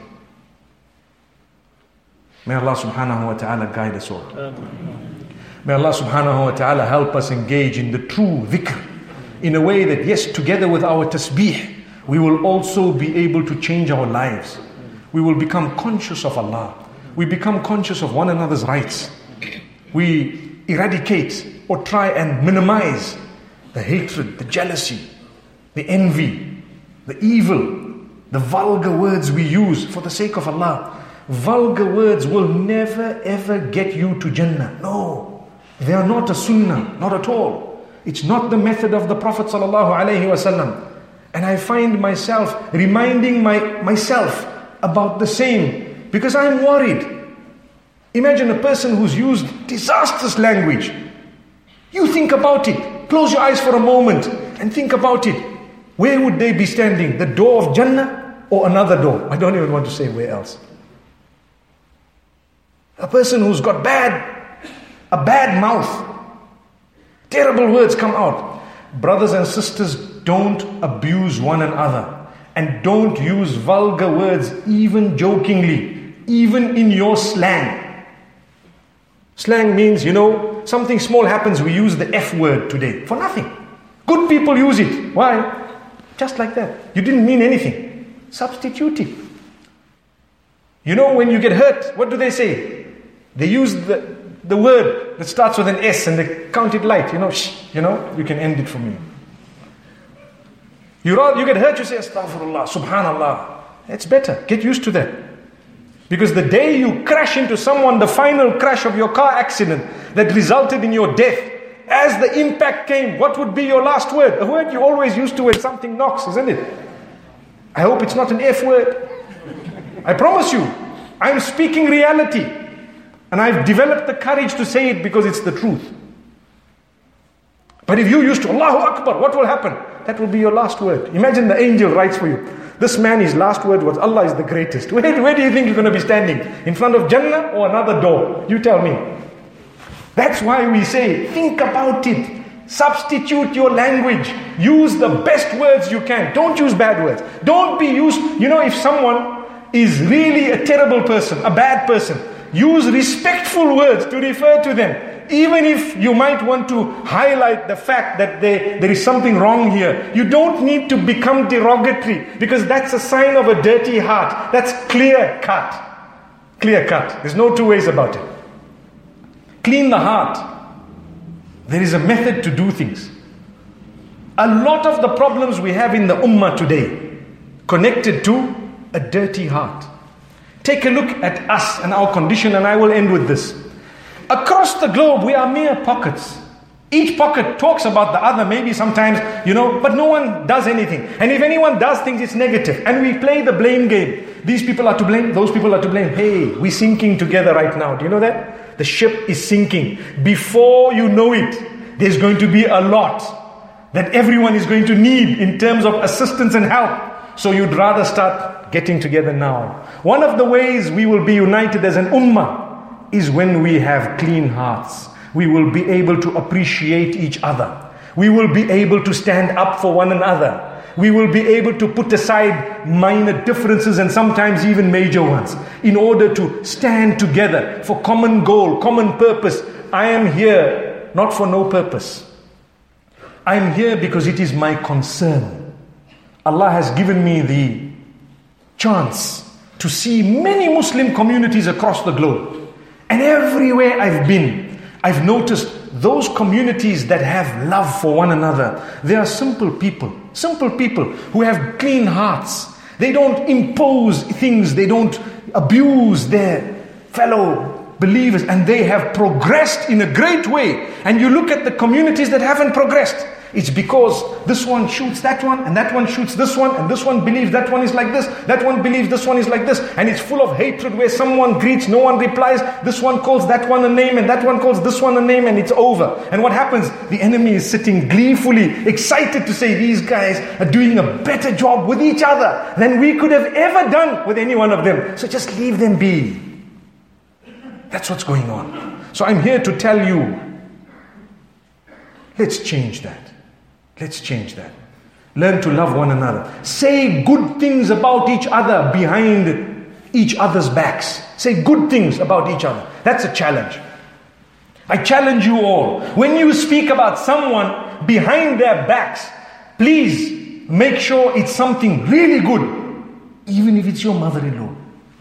May Allah subhanahu wa ta'ala guide us all. May Allah subhanahu wa ta'ala help us engage in the true dhikr. In a way that, yes, together with our tasbih, we will also be able to change our lives. We will become conscious of Allah. We become conscious of one another's rights. We eradicate or try and minimize the hatred, the jealousy, the envy, the evil, the vulgar words we use for the sake of Allah. Vulgar words will never ever get you to Jannah. No, they are not a sunnah, not at all. It's not the method of the Prophet ﷺ. And I find myself reminding myself about the same because I'm worried. Imagine a person who's used disastrous language. You think about it. Close your eyes for a moment and think about it. Where would they be standing? The door of Jannah or another door? I don't even want to say where else. A person who's got a bad mouth. Terrible words come out. Brothers and sisters, don't abuse one another. And don't use vulgar words even jokingly. Even in your slang. Slang means, something small happens, we use the F word today. For nothing. Good people use it. Why? Just like that. You didn't mean anything. Substitute it. When you get hurt, what do they say? They use the word that starts with an S and they count it light. You can end it for me. You get hurt, you say Astaghfirullah, Subhanallah. That's better. Get used to that. Because the day you crash into someone, the final crash of your car accident that resulted in your death, as the impact came, what would be your last word? A word you always used to when something knocks, isn't it? I hope it's not an F word. I promise you, I'm speaking reality. And I've developed the courage to say it because it's the truth. But if you used to, Allahu Akbar, what will happen? That will be your last word. Imagine the angel writes for you. This man, his last word was, Allah is the greatest. Where do you think you're going to be standing? In front of Jannah or another door? You tell me. That's why we say, think about it. Substitute your language. Use the best words you can. Don't use bad words. Don't be used, if someone is really a terrible person, a bad person, use respectful words to refer to them. Even if you might want to highlight the fact that there is something wrong here. You don't need to become derogatory because that's a sign of a dirty heart. That's clear cut. Clear cut. There's no two ways about it. Clean the heart. There is a method to do things. A lot of the problems we have in the ummah today connected to a dirty heart. Take a look at us and our condition, and I will end with this. Across the globe, we are mere pockets. Each pocket talks about the other, maybe sometimes, but no one does anything. And if anyone does things, it's negative. And we play the blame game. These people are to blame, those people are to blame. Hey, we're sinking together right now. Do you know that? The ship is sinking. Before you know it, there's going to be a lot that everyone is going to need in terms of assistance and help. So you'd rather start getting together now. One of the ways we will be united as an ummah is when we have clean hearts. We will be able to appreciate each other. We will be able to stand up for one another. We will be able to put aside minor differences and sometimes even major ones in order to stand together for common goal, common purpose. I am here not for no purpose. I am here because it is my concern. Allah has given me the chance to see many Muslim communities across the globe. And everywhere I've been, I've noticed those communities that have love for one another. They are simple people who have clean hearts. They don't impose things, they don't abuse their fellow believers, and they have progressed in a great way. And you look at the communities that haven't progressed, It's because this one shoots that one, and that one shoots this one, and this one believes that one is like this, that one believes this one is like this, and it's full of hatred where someone greets, no one replies, this one calls that one a name, and that one calls this one a name, and it's over. And what happens? The enemy is sitting gleefully, excited to say these guys are doing a better job with each other than we could have ever done with any one of them. So just leave them be. That's what's going on. So I'm here to tell you, let's change that. Let's change that. Learn to love one another. Say good things about each other behind each other's backs. Say good things about each other. That's a challenge. I challenge you all. When you speak about someone behind their backs, please make sure it's something really good, even if it's your mother-in-law.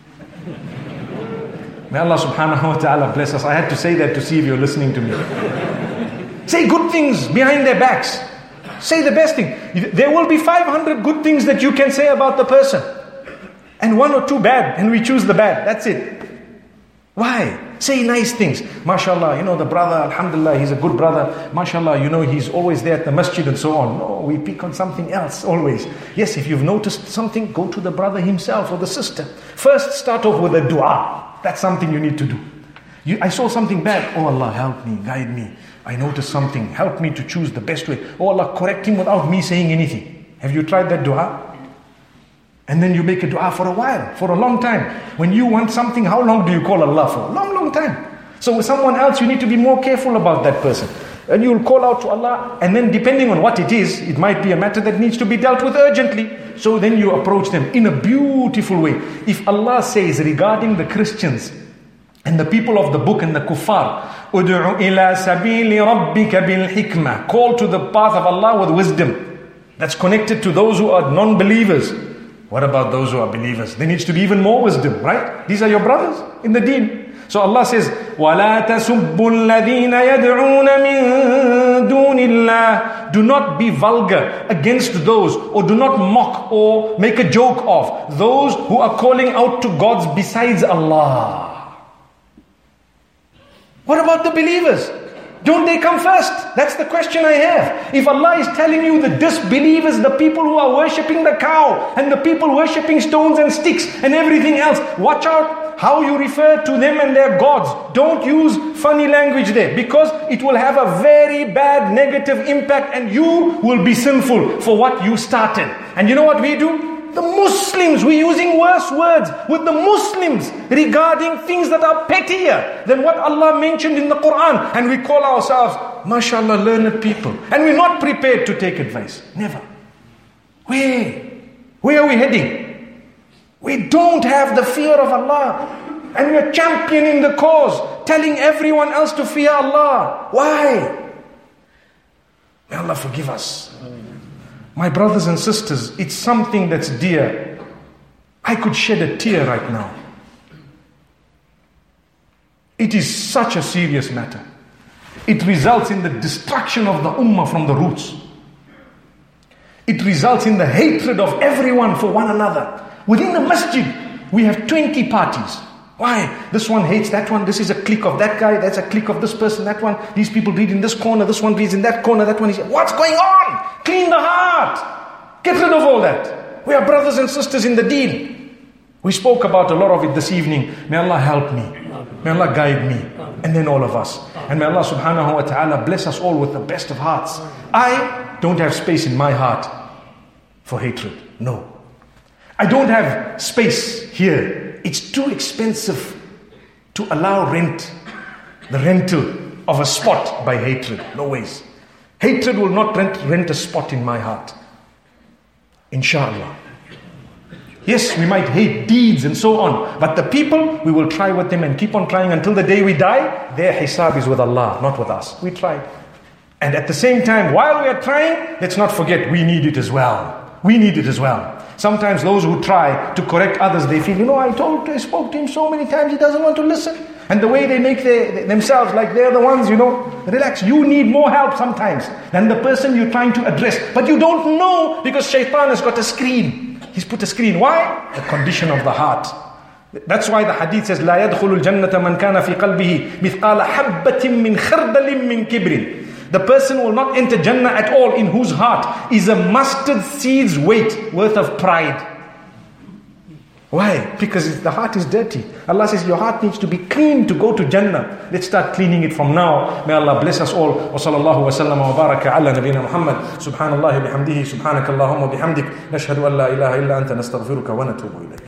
May Allah subhanahu wa ta'ala bless us. I had to say that to see if you're listening to me. Say good things behind their backs. Say the best thing. There will be 500 good things that you can say about the person, and 1 or 2 bad, and we choose the bad. That's it. Why? Say nice things. MashaAllah, the brother, alhamdulillah, he's a good brother. MashaAllah, he's always there at the masjid and so on. No, we pick on something else always. Yes, if you've noticed something, go to the brother himself or the sister. First, start off with a dua. That's something you need to do. I saw something bad. Oh Allah, help me, guide me. I noticed something. Help me to choose the best way. Oh Allah, correct him without me saying anything. Have you tried that dua? And then you make a dua for a while, for a long time. When you want something, how long do you call Allah for? Long, long time. So with someone else, you need to be more careful about that person. And you'll call out to Allah, and then depending on what it is, it might be a matter that needs to be dealt with urgently. So then you approach them in a beautiful way. If Allah says regarding the Christians and the people of the book and the kuffar, Udu'u ila sabili rabbika bil hikmah, call to the path of Allah with wisdom. That's connected to those who are non-believers. What about those who are believers? There needs to be even more wisdom, right? These are your brothers in the deen. So Allah says, وَلَا تَسُبُّوا الَّذِينَ يَدْعُونَ مِن دُونِ اللَّهِ. Do not be vulgar against those, or do not mock or make a joke of those who are calling out to gods besides Allah. What about the believers? Don't they come first? That's the question I have. If Allah is telling you the disbelievers, the people who are worshipping the cow and the people worshipping stones and sticks and everything else, watch out how you refer to them and their gods. Don't use funny language there, because it will have a very bad negative impact and you will be sinful for what you started. And you know what we do? The Muslims, we're using worse words with the Muslims regarding things that are pettier than what Allah mentioned in the Quran. And we call ourselves, mashallah, learned people. And we're not prepared to take advice. Never. Where are we heading? We don't have the fear of Allah. And we're championing the cause, telling everyone else to fear Allah. Why? May Allah forgive us. My brothers and sisters, it's something that's dear. I could shed a tear right now. It is such a serious matter. It results in the destruction of the ummah from the roots. It results in the hatred of everyone for one another. Within the masjid, we have 20 parties. Why? This one hates that one. This is a clique of that guy. That's a clique of this person, that one. These people read in this corner. This one reads in that corner. That one is... What's going on? Clean the heart. Get rid of all that. We are brothers and sisters in the deen. We spoke about a lot of it this evening. May Allah help me. May Allah guide me. And then all of us. And may Allah subhanahu wa ta'ala bless us all with the best of hearts. I don't have space in my heart for hatred. No. I don't have space here. It's too expensive to allow the rental of a spot by hatred. No ways. Hatred will not rent a spot in my heart. Inshallah. Yes, we might hate deeds and so on, but the people, we will try with them and keep on trying until the day we die. Their hisab is with Allah, not with us. We tried. And at the same time, while we are trying, let's not forget we need it as well. We need it as well. Sometimes those who try to correct others, they feel, I spoke to him so many times, he doesn't want to listen. And the way they make themselves like they're the ones, relax. You need more help sometimes than the person you're trying to address. But you don't know, because shaitan has got a screen. He's put a screen. Why? The condition of the heart. That's why the hadith says, لا يدخل الجنة من كان في قلبه مثقال حبة من خردل من كبر. The person will not enter Jannah at all in whose heart is a mustard seed's weight worth of pride. Why? Because the heart is dirty. Allah says your heart needs to be clean to go to Jannah. Let's start cleaning it from now. May Allah bless us all. Wa sallallahu wa sallam wa baraka ala nabina Muhammad. Subhanallah bihamdihi. Subhanakallahumma bihamdik. Nashhadu an la ilaha illa anta nastaghfiruka wa natubu ilayk.